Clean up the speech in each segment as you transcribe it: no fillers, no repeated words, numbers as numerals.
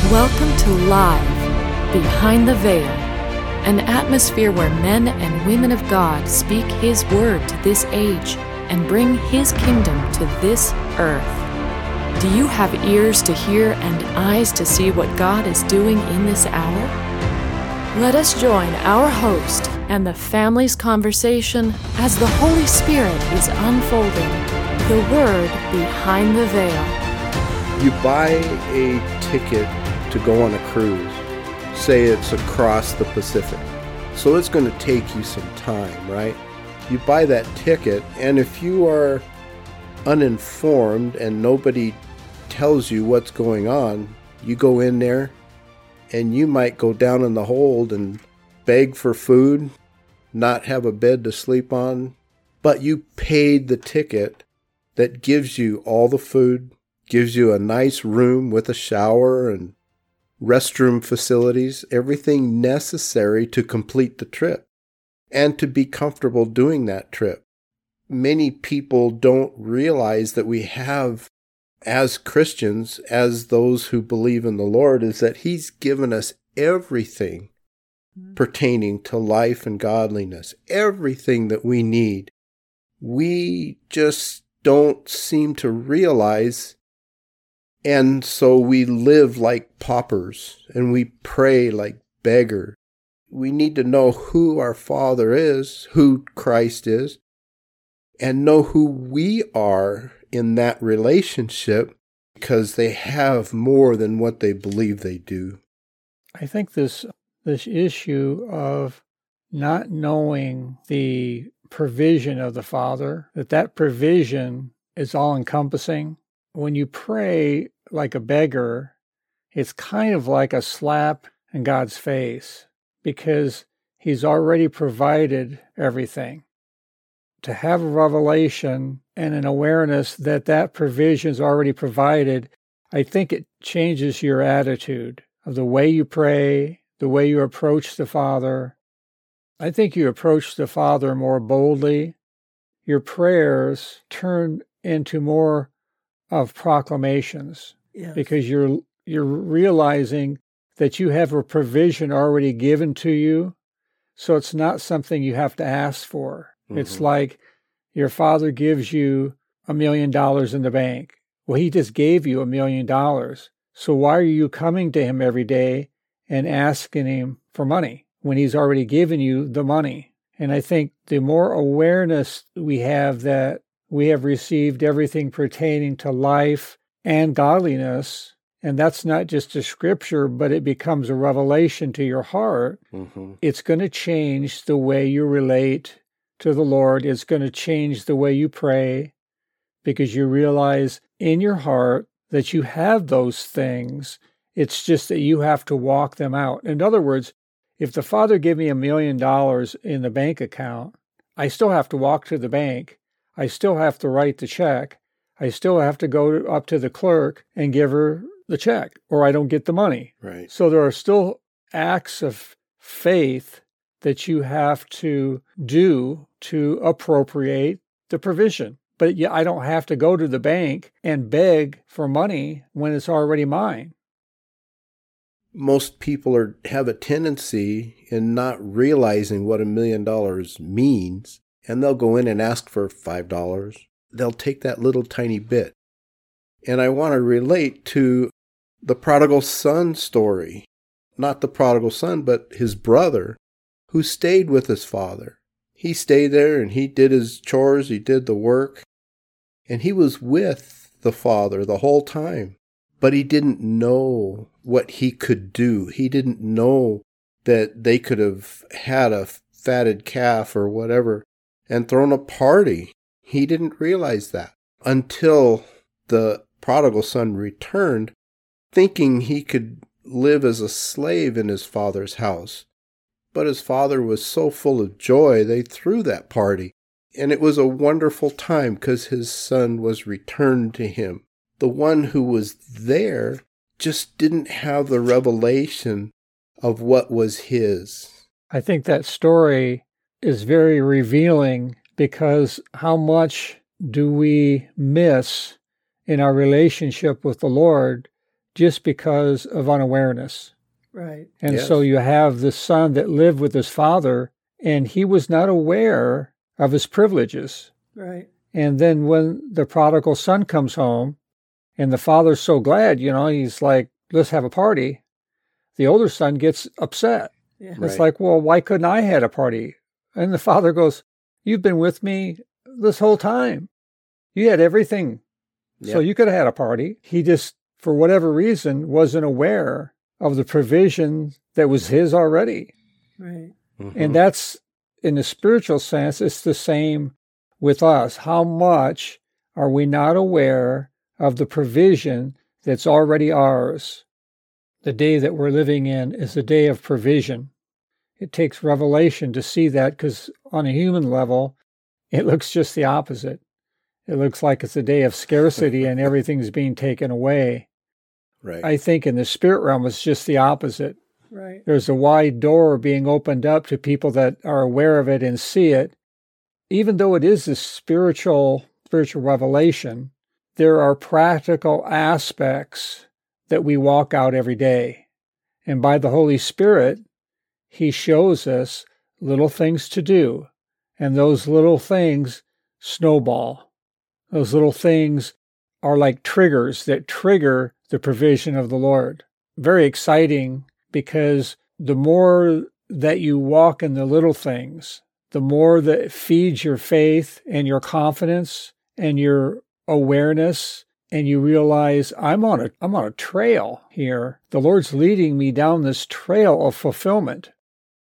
Welcome to Live, Behind the Veil, an atmosphere where men and women of God speak His word to this age and bring His kingdom to this earth. Do you have ears to hear and eyes to see what God is doing in this hour? Let us join our host and the family's conversation as the Holy Spirit is unfolding the Word behind the veil. You buy a ticket to go on a cruise. Say it's across the Pacific. So it's going to take you some time, right? You buy that ticket, and if you are uninformed and nobody tells you what's going on, you go in there and you might go down in the hold and beg for food, not have a bed to sleep on, but you paid the ticket that gives you all the food, gives you a nice room with a shower and restroom facilities, everything necessary to complete the trip and to be comfortable doing that trip. Many people don't realize that we have, as Christians, as those who believe in the Lord, is that He's given us everything pertaining to life and godliness, everything that we need. We just don't seem to realize. And so we live like paupers and we pray like beggars. We need to know who our Father is, who Christ is, and know who we are in that relationship, because they have more than what they believe they do. I think this issue of not knowing the provision of the Father, that provision is all-encompassing. When you pray like a beggar, it's kind of like a slap in God's face, because He's already provided everything. To have a revelation and an awareness that provision is already provided, I think it changes your attitude of the way you pray, the way you approach the Father. I think you approach the Father more boldly. Your prayers turn into more of proclamations, yes, because you're realizing that you have a provision already given to you, so it's not something you have to ask for. Mm-hmm. It's like your Father gives you $1 million in the bank. Well, He just gave you $1 million. So why are you coming to Him every day and asking Him for money when He's already given you the money? And I think the more awareness we have that we have received everything pertaining to life and godliness, and that's not just a scripture, but it becomes a revelation to your heart. Mm-hmm. It's going to change the way you relate to the Lord. It's going to change the way you pray, because you realize in your heart that you have those things. It's just that you have to walk them out. In other words, if the Father gave me $1 million in the bank account, I still have to walk to the bank. I still have to write the check. I still have to go up to the clerk and give her the check, or I don't get the money. Right. So there are still acts of faith that you have to do to appropriate the provision. But I don't have to go to the bank and beg for money when it's already mine. Most people have a tendency in not realizing what $1 million means, and they'll go in and ask for $5. They'll take that little tiny bit. And I want to relate to the prodigal son story. Not the prodigal son, but his brother, who stayed with his father. He stayed there and he did his chores, he did the work, and he was with the father the whole time. But he didn't know what he could do. He didn't know that they could have had a fatted calf or whatever and thrown a party. He didn't realize that until the prodigal son returned, thinking he could live as a slave in his father's house. But his father was so full of joy, they threw that party. And it was a wonderful time because his son was returned to him. The one who was there just didn't have the revelation of what was his. I think that story is very revealing, because how much do we miss in our relationship with the Lord just because of unawareness. Right. And so you have the son that lived with his father, and he was not aware of his privileges. Right. And then when the prodigal son comes home, and the father's so glad, he's like, let's have a party. The older son gets upset. Yeah. It's like, well, why couldn't I had a party? And the father goes, you've been with me this whole time. You had everything. So you could have had a party. He just, for whatever reason, wasn't aware of the provision that was his already. Right. Mm-hmm. And that's, in the spiritual sense, it's the same with us. How much are we not aware of the provision that's already ours? The day that we're living in is a day of provision. It takes revelation to see that, because on a human level, it looks just the opposite. It looks like it's a day of scarcity and everything's being taken away. Right. I think in the spirit realm, it's just the opposite. Right. There's a wide door being opened up to people that are aware of it and see it. Even though it is a spiritual revelation, there are practical aspects that we walk out every day. And by the Holy Spirit, He shows us little things to do. And those little things snowball. Those little things are like triggers that trigger the provision of the Lord. Very exciting, because the more that you walk in the little things, the more that it feeds your faith and your confidence and your awareness, and you realize I'm on a trail here. The Lord's leading me down this trail of fulfillment.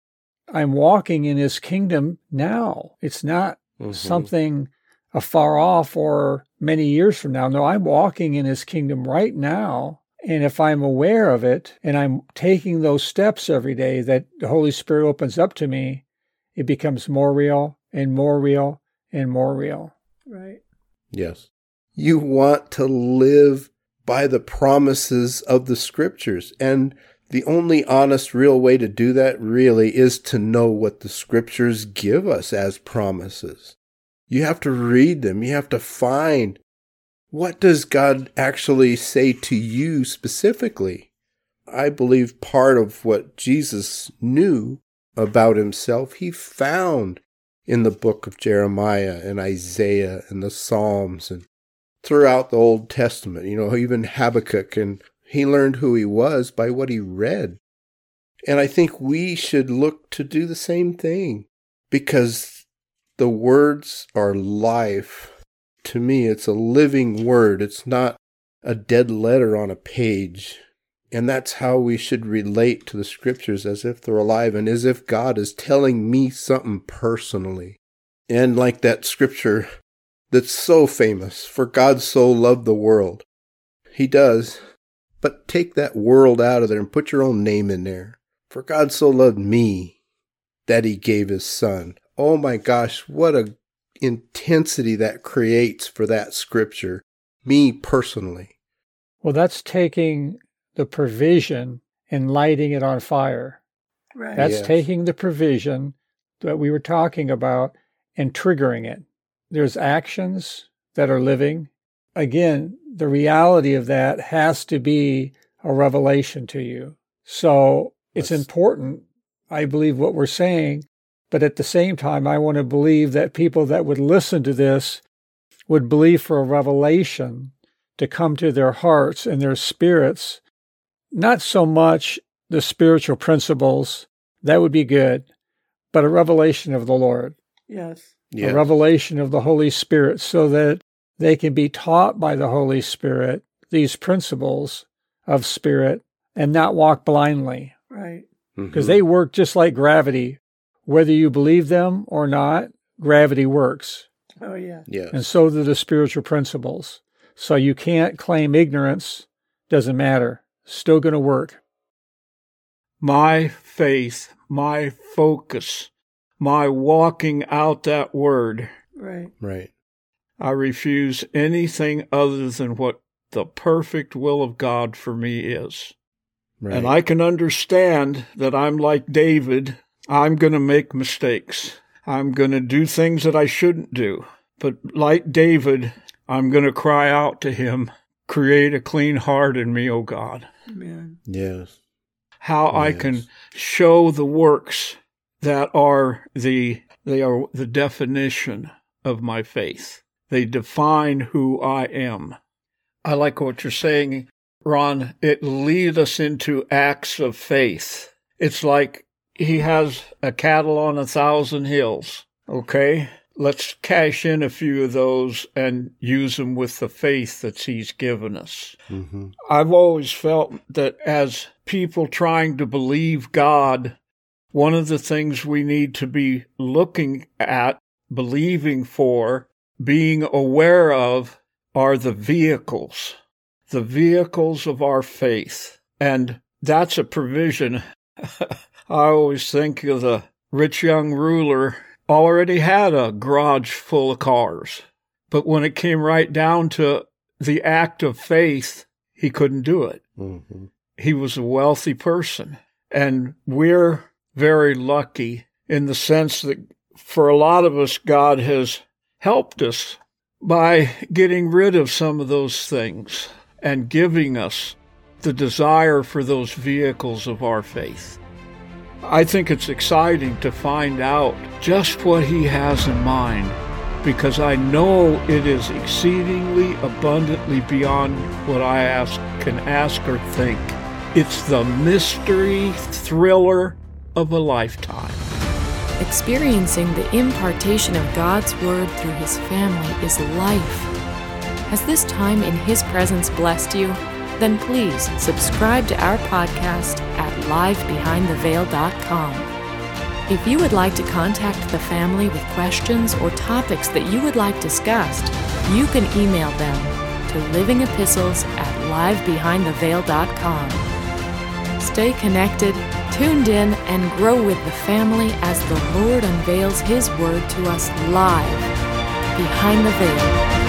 I'm walking in His kingdom now. It's not something afar off or many years from now. No, I'm walking in His kingdom right now. And if I'm aware of it and I'm taking those steps every day that the Holy Spirit opens up to me, it becomes more real and more real and more real. Right. Yes. You want to live by the promises of the Scriptures. And the only honest, real way to do that really is to know what the Scriptures give us as promises. You have to read them. You have to find, what does God actually say to you specifically? I believe part of what Jesus knew about Himself, He found in the book of Jeremiah and Isaiah and the Psalms and throughout the Old Testament, even Habakkuk, and he learned who He was by what he read. And I think we should look to do the same thing, because the words are life. To me, it's a living word. It's not a dead letter on a page. And that's how we should relate to the Scriptures, as if they're alive and as if God is telling me something personally. And like that scripture that's so famous, for God so loved the world. He does. But take that world out of there and put your own name in there. For God so loved me that He gave His Son. Oh my gosh, what a intensity that creates for that scripture. Me personally. Well, that's taking the provision and lighting it on fire. Right. That's taking the provision that we were talking about and triggering it. There's actions that are living. Again, the reality of that has to be a revelation to you. So it's important, I believe, what we're saying, but at the same time, I want to believe that people that would listen to this would believe for a revelation to come to their hearts and their spirits. Not so much the spiritual principles, that would be good, but a revelation of the Lord. Yes. A revelation of the Holy Spirit, so that they can be taught by the Holy Spirit these principles of spirit and not walk blindly. Right. Because they work just like gravity. Whether you believe them or not, gravity works. Oh, yeah. Yes. And so do the spiritual principles. So you can't claim ignorance. Doesn't matter. Still going to work. My faith, my focus, my walking out that word. Right. Right. I refuse anything other than what the perfect will of God for me is. Right. And I can understand that I'm like David. I'm going to make mistakes. I'm going to do things that I shouldn't do. But like David, I'm going to cry out to Him, create a clean heart in me, O God. Amen. Yes. How I can show the works that are the definition of my faith. They define who I am. I like what you're saying, Ron. It leads us into acts of faith. It's like he has a cattle on 1,000 hills. Okay, let's cash in a few of those and use them with the faith that he's given us. Mm-hmm. I've always felt that as people trying to believe God, one of the things we need to be looking at, believing for, being aware of are the vehicles of our faith. And that's a provision. I always think of the rich young ruler already had a garage full of cars. But when it came right down to the act of faith, he couldn't do it. Mm-hmm. He was a wealthy person. And we're very lucky in the sense that for a lot of us, God has helped us by getting rid of some of those things and giving us the desire for those vehicles of our faith. I think it's exciting to find out just what he has in mind, because I know it is exceedingly abundantly beyond what I can ask or think. It's the mystery thriller of a lifetime. Experiencing the impartation of God's Word through His family is life. Has this time in His presence blessed you? Then please subscribe to our podcast at livebehindtheveil.com. If you would like to contact the family with questions or topics that you would like discussed, you can email them to livingepistles@livebehindtheveil.com. Stay connected, tuned in, and grow with the family as the Lord unveils His Word to us live behind the veil.